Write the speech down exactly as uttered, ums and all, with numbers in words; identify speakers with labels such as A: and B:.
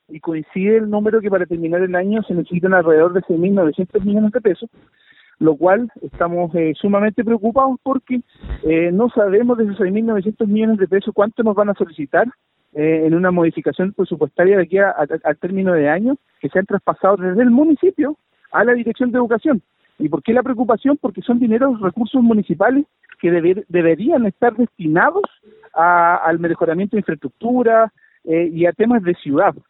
A: y coincide el número que para terminar el año se necesitan alrededor de seis mil novecientos millones de pesos, lo cual estamos eh, sumamente preocupados porque eh, no sabemos de esos seis mil novecientos millones de pesos cuánto nos van a solicitar eh, en una modificación presupuestaria de aquí a, a, al término de año, que se han traspasado desde el municipio a la Dirección de Educación. ¿Y por qué la preocupación? Porque son dineros, recursos municipales que deber, deberían estar destinados a, al mejoramiento de infraestructura eh, y a temas de ciudad.